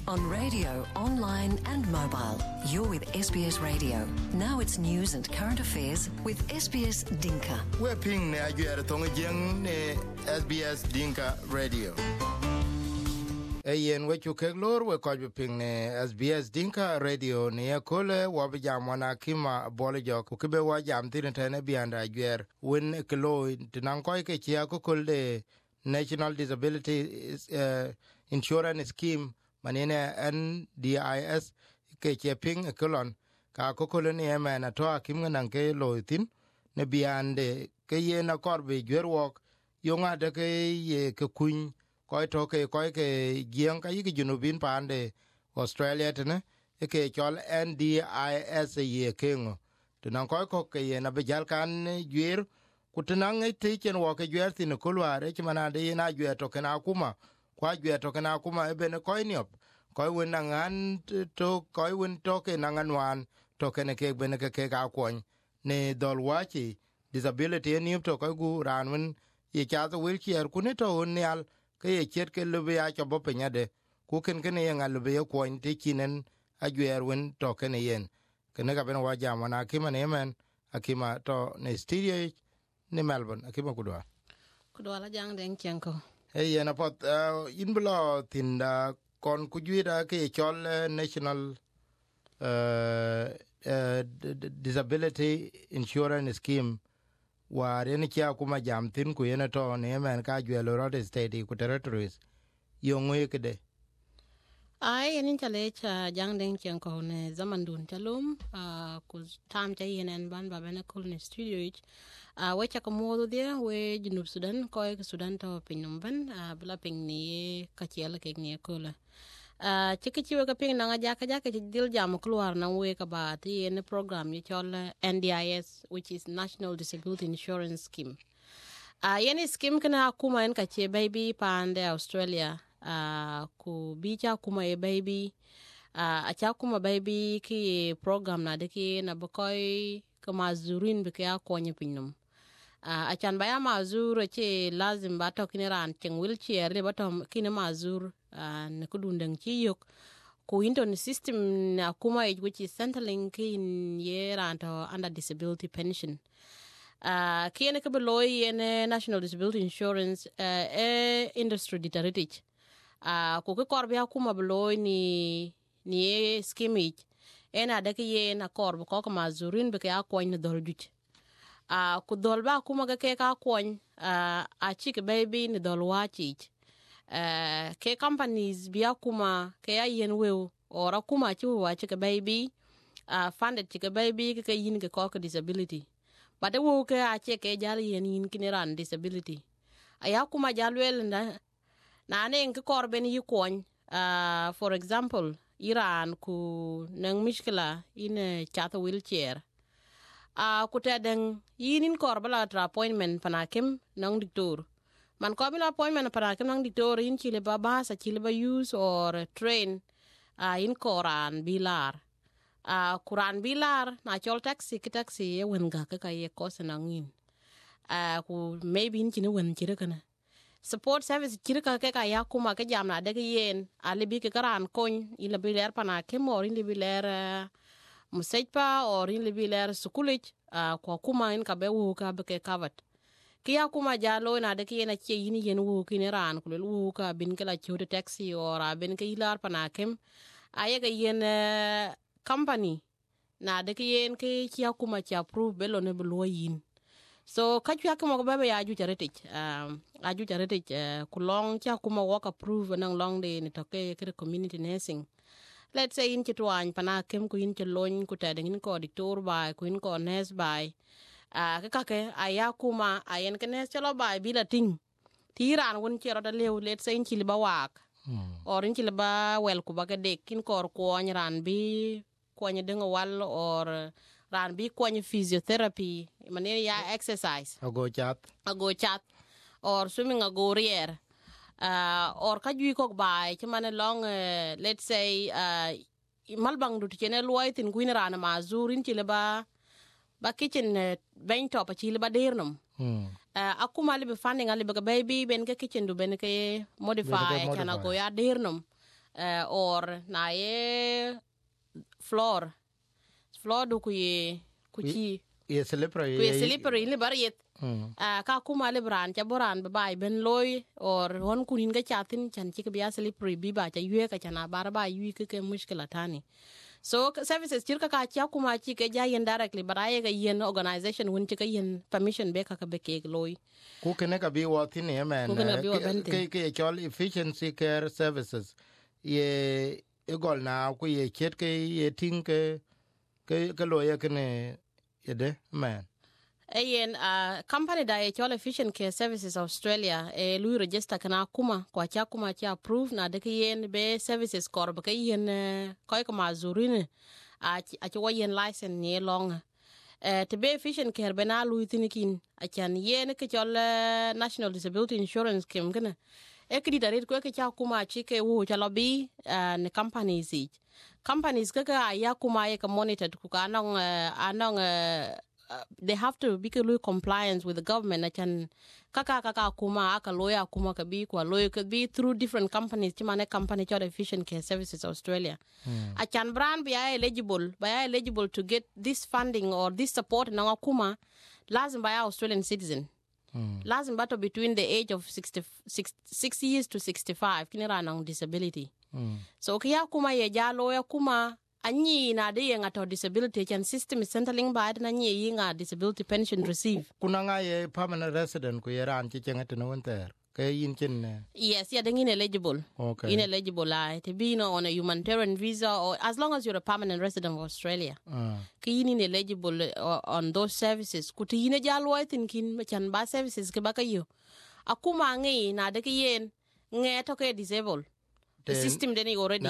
On radio, online and mobile. You're with SBS Radio. Now it's news and current affairs with SBS Dinka. We're ping ne ajuer tonga jeng ne SBS Dinka Radio. Yen wechu keglor we koj ping ne SBS Dinka Radio ne kole wabjam wana kima bole jok ukebe wajam tin tane bianda ajuer wen kelo tinang koy ke chia ko kolde National Disability Insurance Scheme manene NDIS ke cheping kolon ka kokoloni ema na to akim nan ke loitin ne biande ke ye na korbe gwerwok yonga de ke ye ke kun ko to ke gieng ka yigi junubin pande Australia tene ke chol NDIS ye kengo to nan ko ke ye na bejal kan gwer kutinang te chen wo ke gwer tin kolware chimana de na gwer to kana kuma kwa gwe to kana kuma ebene koiniop koi wen nangan to koi wen to ke nangan wan to kene ke bene ke ga kon ne dolwachi disability ni to ko gu ran wen ye cha to wheelchair kuni to nyal ke ye chet ke lube ya cho bo penyade ku ken ye ngal be ko ti kinen a gwer wen to kene yen kene ga bene wa jamana kima ne men akima to ne studio ne Melbourne akima kudwa la jang den chenko hey na pot in blo tinda kon kujuira ke chol National Disability Insurance Scheme wa reni kia kuma jam tin ku yena to ne men ka jwelo road state ku territories yongwe kede ai nin chale cha jang den chen ko ne zaman dun chalum ku tam cha yenen ban ba bena kul ne studio ich we cha ko modu dia we junub Sudan ko e Sudan to pinum ban bla ping ni ka chela ke ni ko la chiki chiwe ka ping na ja ka dil jam kluar na we ka ba ti ne program ni chol NDIS, which is National Disability Insurance Scheme. Yeni scheme kana kuma en ka che baby pande Australia ku bicha kuma e baby acha kuma baby ki program na de ki na bokoy ka mazurin be ka konye pinum achan baya mazur che lazim ba to kiniran cheng wheelchair le ba to kine mazur ne kudundang chi yok ku into system na kuma which is Centrelink in year and under disability pension kiene ke beloy in National Disability Insurance industry ditaritich ku ke korbia kuma beloy ni scheme ena de ke ye na korb ko ka mazurin be ka ko ni doljuch ku dolba kuma ke ka ko a chik baby ni dolwachi ke companies biya kuma ke yen wew ora kuma chi wa chik baby funded chik baby ke yin ke ko disability but the wo ke a che ke jal yin kiniran disability aya kuma jalwel na ne ke korben yi kon for example Iran ku nang mishkila in chat wheelchair ku tedeng yinin korbala tra appointment panakim nang diktor man kobila appointment panakim nang diktor in chile baba sa chile ba use or train in koran bilar kuran bilar na chol taxi ki taxi wenga ka ye kosanangin ku maybe in chine wen chire kana support service chirka ke ka ya kuma ke jamna de yen alibi ke karan kon ila biler pana ke mor in biler musaipa or in biler sukulich ko kuma in ka be wu ka be ke kavat ke ya kuma jalo na de yen che yin wu kin ran ku wu ka bin ke la chote taxi or bin ke ilar pana kem aye ke yen company na de yen ke ya kuma cha approve belo ne blo yin so kachwa kuma baba ya aju charetich ku long cha kuma work approve nang long de ni to ke community nursing let's say in chitwan pana kem ku in chlon ku ta dingin ko diktor ba ku in ko nurse ba ke aya kuma ayen ke nurse chalo ba bila ting tiran won chero da lew let's say in chilba wak or in chilba wel ku ba ke de kin kor ko ran bi ko ni dengo wal or ran bi ko ni physiotherapy manene ya exercise ago chat or swimming ago rier or ka jui kok bai chimane long let's say malbang du chene loy tin kuin ran ma zurin chile ba kitchen ben top chile ba dernum akuma libe funding alibe ka baby ben ka kitchen du ben ke modify kana go ya dernum or na ye floor do ku chi ye slippery le bariet ka kuma le bran cha boran ba ben loy or hon kunin ga chatin chan chi ka biya slippery bi ba cha yue ka chana bar ba yui ke mushkila tani so services chirka ka cha kuma chi ke ja yen directly but ay ga yen organization won chi ka yen permission be ka be ke loy ku kene ka bi wo tin ye men ke chol efficiency care services ye egol na ku ye chet ke ye tin ke lo ye kene ye de man ayen company da ye chol efficient care services Australia lui register kana kuma kwa cha kuma cha approve na de yen be services kor be yen koy ko mazurine a chi wo yen license ni long to be efficient care be na lui tinikin a chan yen ke chol national disability insurance scheme kana kidi da red ko ke cha kuma chi ke wo cha lobby ne companies ka ya kuma ye ka monitor ku ka anong they have to be compliant with the government. I can kaka kuma aka lawyer kuma ka bi kwa lawyer could be through different companies. Chimane company called Efficient Care Services Australia. I can brand be eligible to get this funding or this support na kuma lazim by Australian citizen. Lazim bato between the age of 60 years to 65 kinira nang disability. So kia kuma ye ja lawyer kuma anyi na de yenga to disability can system is centering by na nyi yinga disability pension receive kuna nga ye permanent resident ku yeran chi chenga teno wonter ke yin chin yes ya dengin eligible ineligible to be on a humanitarian visa or as long as you're a permanent resident of Australia ke yin ineligible on those services ku ti yin ja lo tin kin chan ba services ke ba kayo akuma ngi na de ke yen nge to ke disabled. The system then already.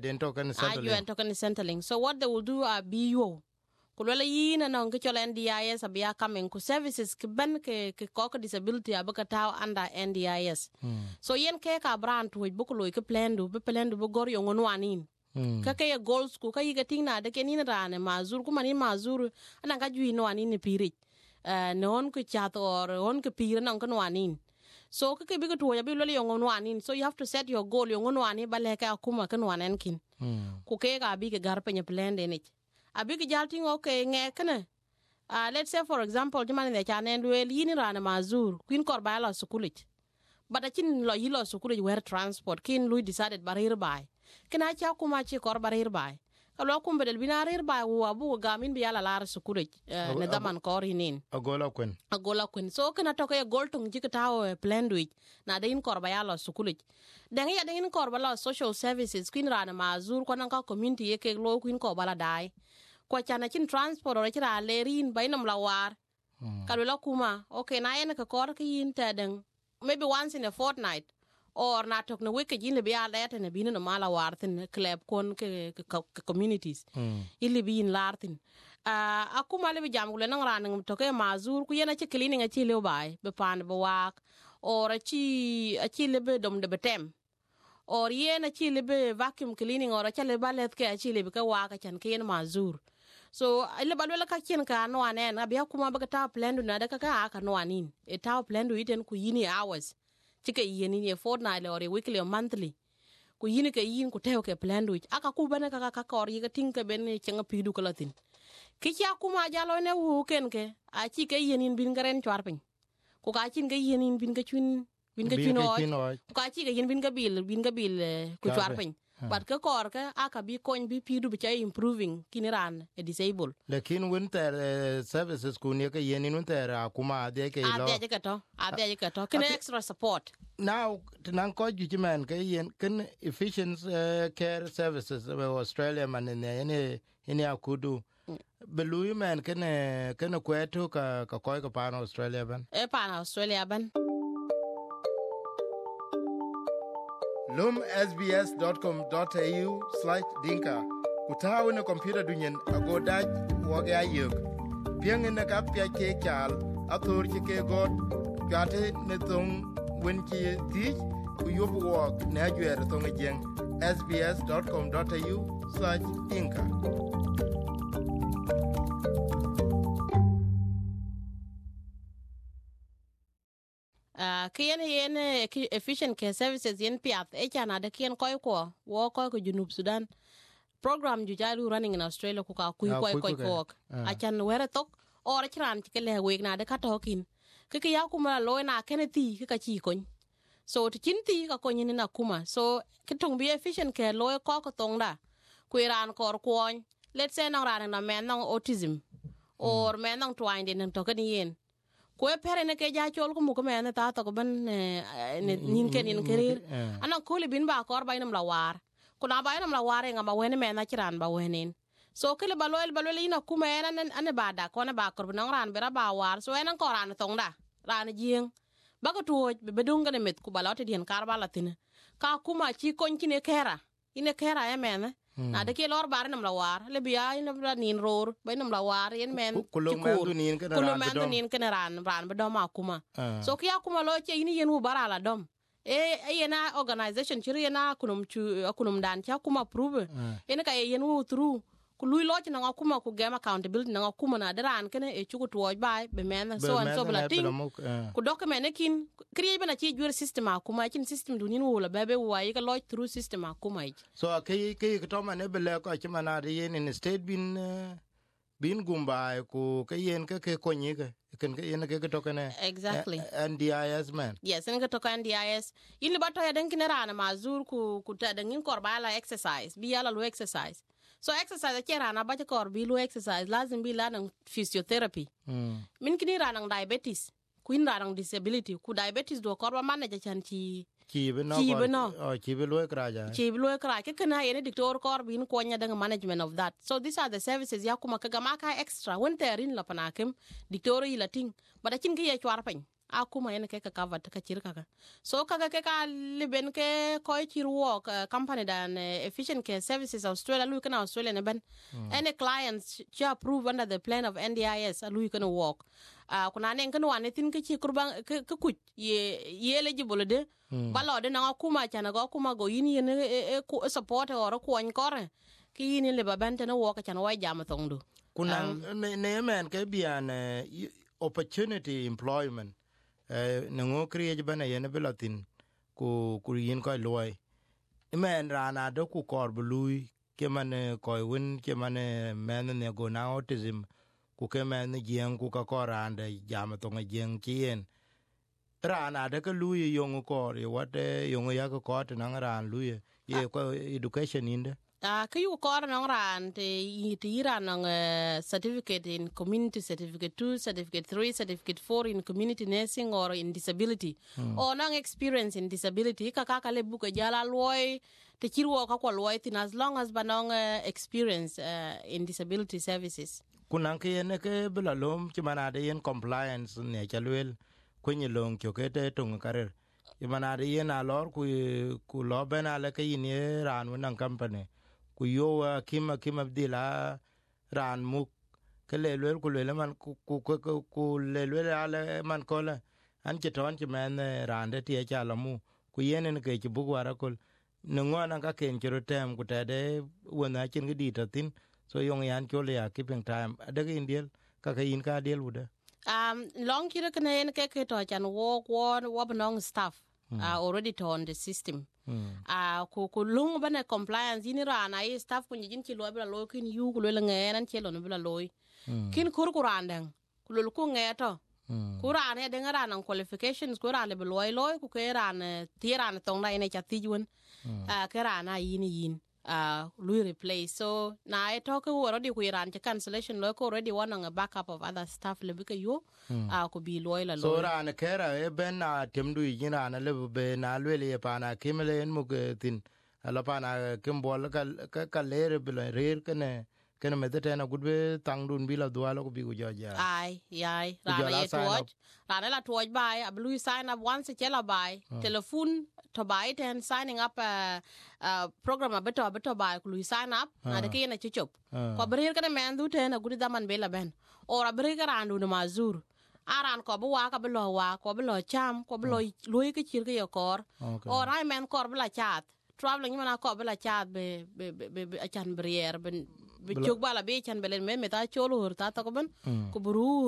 Token centering. So what they will do are BU. Kulwela yina na ngichola NDIS abia coming ku services ke ban ke koko disability abaka taw under NDIS. So yen ke ka brand to bukulo ke plan do gor yo ngonu anin. Ka ke goals ku ka yiga tingna de ke ni rane mazur ku mani mazur ananga jui no anin pirit. Non ku chat or on ke pira nang kanu anin. So kake bigo to ya bilole yongo anin so you have to set your goal yongo ani baleka akuma kan wanen kin ku ke ga bi ke garpe nye plan de nich abi ke jalting okay nge kana let's say for example jimani ne chanen wel yini rana mazur queen kor ba la sukulich but akin lo yilo sukulich where transport kin lui decided barir bai kana cha kuma chi kor barir bai kalo kumbe del binarir bai wo abu gamin bi ala lar sukulich ne daman kor hinin agola kwen so kana to ke gol tung jikataw plan duit na de in kor ba yalo sukulich den ya den in kor ba la social services queen rana mazur ko nan ka community yeke lo queen ko bala dai ko chana chin transport or chira lerin bainam lawar kalo la kuma okay na yen ka kor ki yin teden maybe once in a fortnight or na tok na weke jin le biya leta ne binu no mala wartin club kon ke communities ili bin lartin akuma le bijam gule nang ran to ke mazur ku yena ci cleaning a ci le bai be pan be wak or a ci le be dom de betem or yena ci le be vacuum cleaning or a ci le balet ke a ci le be ka waka chan ke yen mazur so ile balwela ka chen ka no anen abia kuma ba ta plan na da ka aka no anin e ta plan do iten ku yini hours chike yini ne fortnightly or weekly or monthly ku yini ke yin ku teo ke plan do aka ku bana ka kor yiga tinka ben chenga pidu kalatin kicha kuma jalo ne wu ken ke a chi ke yini bin garen chwarpin ku ka chin ke yini bin ka chun ku ka chi ke yin bin ga bil ku chwarpin but ka kor ka aka bi kon bi pidu bi chai improving kiniran a disabled lekin winter services ku ne ke yini winter akuma de ke lo ade ke to kin extra support now nan ko jimen ke yen kin efficient care services of Australia man ne akudu belui men ken kwetu ka koy ka pan Australia ban lum sbs.com.au/dinka kutawu ne computer dunyen ago daj woge ayuk pieng ne ka pya ke chal athor ke god gate ne thong wen ki ti ku yob wok ne ajwer thong jeng sbs.com.au/dinka kien yen efficient care services yen piat chana de kien koy ko wo koy ko junub Sudan program ju jalu running in Australia ku ka koy ko achan were tok or chran ke le we na de ka tokin ke ya kuma lo na keneti ke ka chi kon so to chinti ka konyin na kuma so kitong be efficient care lo ko tong da ku ran kor kwon let's say na ran na men na autism or men na twine den to kan yen ko pere ne ke ja chol ko mu ko men ta to ko ban ne nin ken in kerir ana ko le bin ba kor ba inam la war ko na ba inam la war nga ba wen men na chiran ba wenin so kele balol ina kuma ene ba da ko na ba kor na ran bera ba war so enen ko ran tong da ran jing ba ko tuoj be dunga ne met ku balote dien kar balatin ka kuma chi kon kine kera ine kera e men na de ke lor bar nam la war le biya ina bra nin ror ba nam la war yen men kulum mandu nin ken ran be do ma kuma so kiya kuma lo che ini yen u barala dom yena organization chiri yena kunum dan cha kuma prove ene ka yen u through ku lui lo na kuma ku gam accountability na kuma na daran kene e chuku tuoj bai be men so and so blating ku document kin create bana chi jur system kuma chin system dunin wala bebe wa yi ka lo through system kuma so ke to mane bele ko chima na yen in state bin gumba ku ke yen ke konyi ke ken ke yen ke to kene exactly NDIS man yes en ke to NDIS in ba to ya den kinera ma zur ku ta den in korbala exercise bi yala lo exercise so exercise kera na ba kor bi lo exercise lazim bi la nang physiotherapy min kini ra nang diabetes kuin ra nang disability ku diabetes do kor ba manage chan chi be lo kra ke kana yene doctor kor bin ko nya dang management of that so these are the services ya kuma kaga maka extra when they are in la panakem doctor yi lating bada chin ke ye chwar pen akuma yene ke ka cover ta chirka ka so kaga ke ka liben ke ko chirwo company dan efficient care services Australia lu kana Australia ne ban any clients cha approve under the plan of NDIS lu kana work kuna ne kan wane tin ke chi kurban ke ku ye eligible de balo de na akuma chana go kuma go yin yene support or ko an kore ki yin le babante na work chana wa jam thongdu kuna ne men ke bian opportunity employment nango kriye bana yene belatin ku yin ko loy men rana do ku kor blui ke man ko win ke man men ne go na autism ku ke men jeng ku ka korande jam to ngeng kien rana de ke lui yong ko ye wate yong ya ko to na ran lui ye ko education inde ke yu ko na ran te ira na certificate in community certificate 2 certificate 3 certificate 4 in community nursing or in disability or na experience in disability ka le buka jala loy te kirwo ka ko loy tin as long as banong experience in disability services kuna ke ne ke bla lom ti manade yen compliance ne chalwel kwenye long chokete tung karer imanade yen alor ku lo bena le ke yin ran nan company ku yo kima dila ran muk ke le ku le man ku le ale man ko la an ke ton ke men ran de tie chala mu ku yen ne ke bu wara kol no ngona ka ken jero tem ku tade wona chin gi ditatin so yong yan chole ya keeping time de indiel ka yin ka del wuda long kira kene ke to chan wo benong staff already to on the system ku lung bana compliance ini rana ai staff ku njin ki lo bla lo kin yu ku le ngenan che lo no bla lo kin kur kurandang ku lo ku ngeto kurane de ngara qualifications kurane bla lo ku ke ran tirana tong na ine chatijun ke rana yin lui replace so na I talk already ku iran cancellation lo ko already one on a backup of other staff le bika yo could be loyal so ran kera e ben na temdu yina na le be na le pa na kimle en mugetin ala pa na kimbol ka le be rer kene me dete na gudbe tangdun bila dualo ko bi go jaja ai rana la tuoj bai ablu sign up once chela bai telephone to buy ten signing up program beto bai ku sign up na de kena chichop ko brer kana men du ten gudi daman bela ben ora brer randu na mazur aran ko bo wa ka blo cham ko blo loy ke chir ke yokor ora men kor bla chat traveling mana ko bla chat be achan brer ben chok bala be chan belen men meta cholo hur ta ko ben ko burur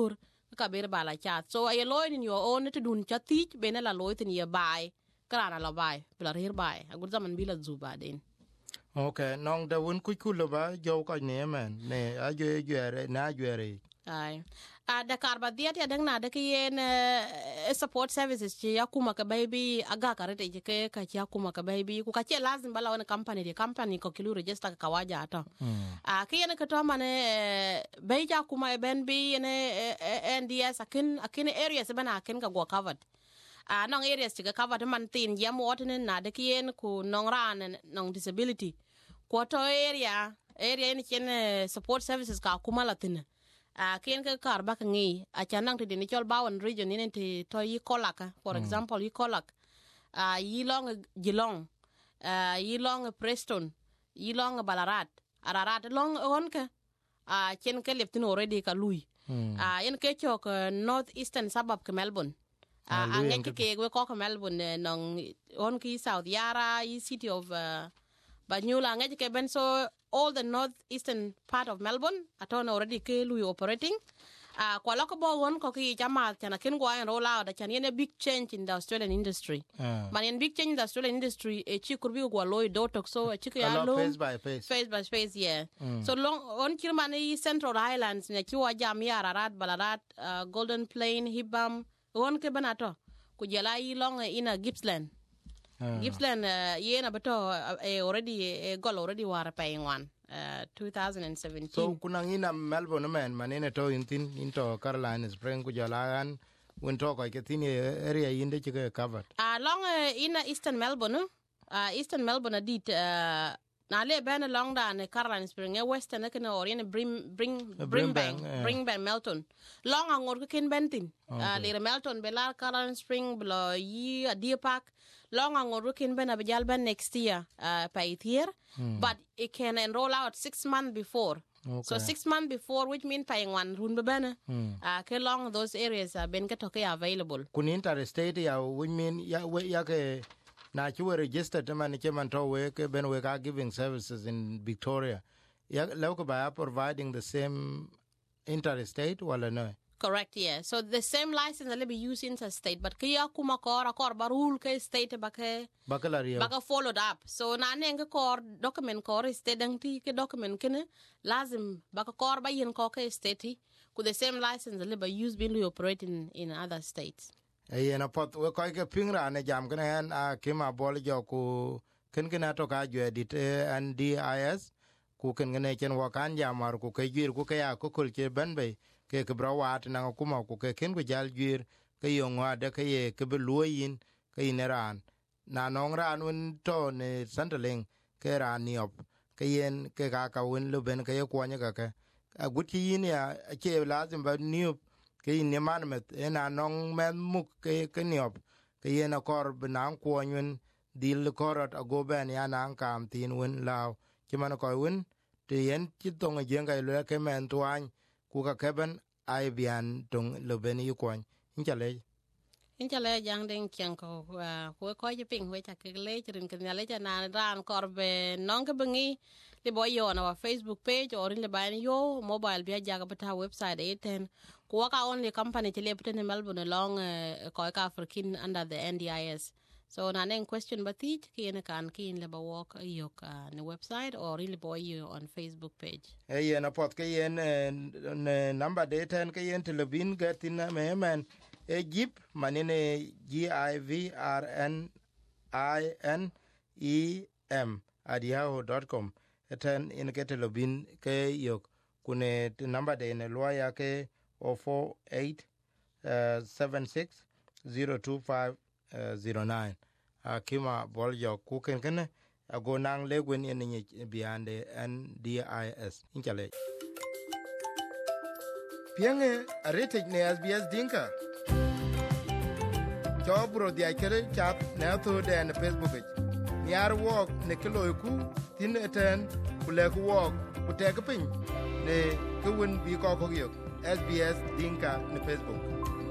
ka ber bala chat so ay loy in your own to dun chati bene la loy tin ye bai krana la bai bla rir bai agur zaman bila zuba den. Okay, nong da won kulo ba jo ko ne man ne a jere na jere ai da karba diet ya dang na da kien support services chi yakuma ka baby aga karete ke ka chi yakuma ka baby ku ka che lazim bala wana company ko kilu register ka waja ata kien ka to mane be ja kuma ben bi ne NDS akin areas bana akin ka go covered nong areas chi ka covered man tin yam wotne na da kien ku nong ran nong disability ko to area ni chen support services ka kuma latin kien ka kar ba ka ngi a chanang te ni chol Bowen region ni te to yi kolaka for example yi kolak yi long Geelong yi long Preston yi long Ballarat ararat long on ka chen ka leptin already ka lui yen ke chok north eastern suburb ka Melbourne ngi ke we ko ka Melbourne nong on ki South Yara yi city of Banyula ngi ke ben so all the northeastern part of Melbourne aton already ke lui operating kwa loko bo won ko ki jama tana ken go and roll out chan yen a big change in the Australian industry man yen big change in the Australian industry e chi kurbi go loy do tok so e chi ya lo face by face yeah so long on kirmani Central Highlands ne ki wa jam ya Ararat Ballarat Golden Plain Hibam won ke banato ku jela yi long ina Gippsland Gippsland yena beto already goal already war paying one 2017 so kunang ina Melbourne man manene to into Caroline Spring ku jalan when to ko ke tin area inde ke covered long ina Eastern Melbourne dit na le ben long da ne Caroline Spring Western ke no orient Brisbane Melton long angor ke ken bentin le Melton belar Caroline Spring blo yi Deer Park long angor ken ben abjal ben next year pay here but it can enroll out 6 months before so 6 months before which mean paying one run bebana ke long those areas ben ke toke available kun interstate ya which mean ya ke na chu registered man ke man to we ke ben we ka giving services in Victoria ya local by providing the same interstate wala no correct yeah so the same license will be used interstate but kiya kuma kor barul ke state baka followed up so na neng kor document kor state dang ti ke document kene lazim baka kor ba yen ko ke state ku the same license will be used being operating in other states na pot we ko ke pingra ne jam kana an kima bol jo ku ken to ka jwe dit NDIS ku ken ne chen wa kan jamar ku ke gir ku ke ya ku kul ke ben be ke brawat na kuma ku ke ken ku jal gir ke yo ngwa de ke ye ke beloyin ke ineran na nong ran un to ne sandaling ke ran niop ke yen ke ka un lu ben ke ye ko nya ke aguti yin ya ke lazim ba niop ke ne man met na nong men muk ke niop ke yen akor benang ko nyun dil korot ago ben ya nan kam tin un law ki man ko un te yen ti tong jenga le ke men twan ku ka keben ai bian tong lo ben yu kon inchale jang den chen ko ko je ping we ta ke le rin ke le na ran korbe non ke bengi le boy yo na Facebook page or le ban yo mobile bi jaga bata website eten ko ka only company te le pete Melbourne long ko ka african under the NDIS so na nen question batit ki ne kan kin le ba walk yo ka ne website or le boy yo on Facebook page na pot ke yen number de ten ke yen telebin gatin me man Egypt manine GIVRNINEM@yahoo.com eten in kete lobin ke yok kune number de ne loya ke 04876025009 akima boljo kuken kene ago nang legwen en ni biande NDIS inchale pienge arete ne SBS dinka jobro dia kere chat na to den Facebook nyar wok ne kilo ku tin eten kule ku wok ku tek pin ne kuwen bi ko ko yok SBS dinka ne Facebook